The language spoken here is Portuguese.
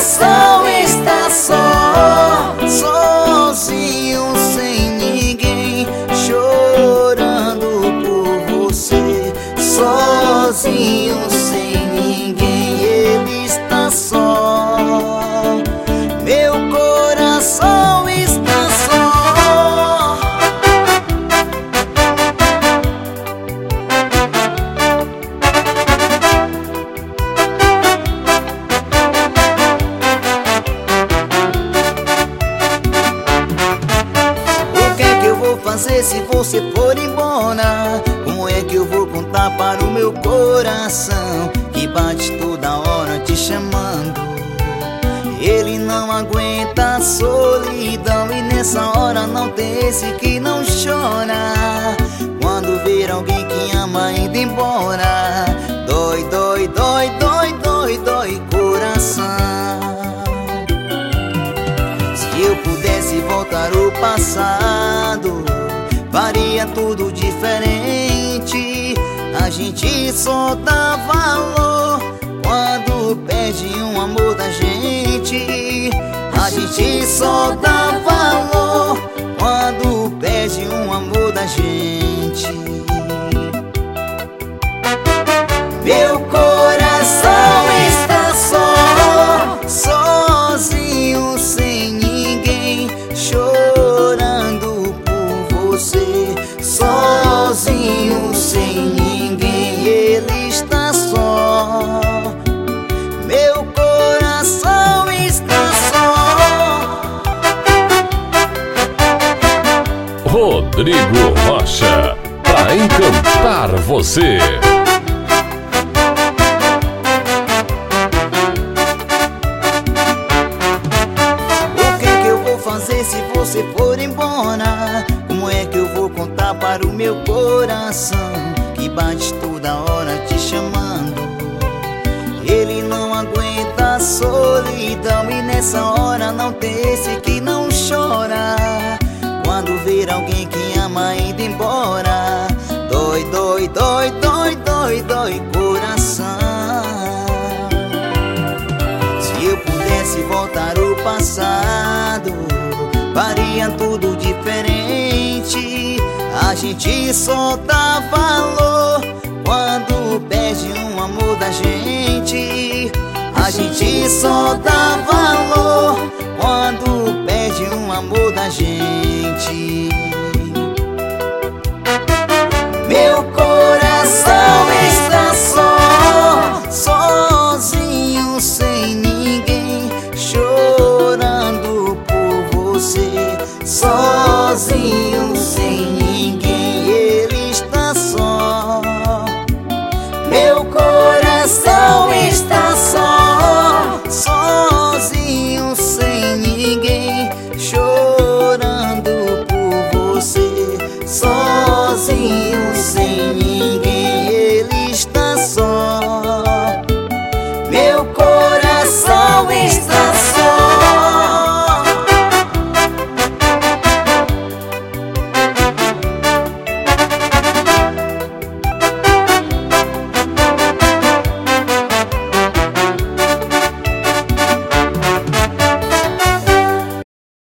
coração está só, sozinho, sem ninguém, chorando por você. Sozinho, sem ninguém, ele está só. Meu coração está só. O que é que eu vou fazer se você for embora? Como é que eu vou contar para o meu coração que bate toda hora te chamando? Ele não aguenta a solidão e nessa hora não tem esse que não chora. Quando ver alguém que ama indo embora, dói, dói, dói, dói, dói, dói coração. Se eu pudesse voltar o passado, faria tudo diferente. A gente só dá valor quando perde um amor da gente. A gente só dá valor quando perde um amor da gente. Meu coração está só, sozinho, sem ninguém, chorando por você. Sozinho, sem ninguém, ele está só. Meu coração está só. Rodrigo Rocha, pra encantar você. O que é que eu vou fazer se você for embora? Como é que eu vou contar para o meu coração que bate toda hora te chamando? Ele não aguenta a solidão e nessa hora não tem esse que não chora. Quando ver alguém que ama indo embora, dói, dói, dói, dói, dói, dói coração. Se eu pudesse voltar o passado, faria tudo diferente. A gente só dá valor quando perde um amor da gente. A gente só dá valor quando perde um amor da gente.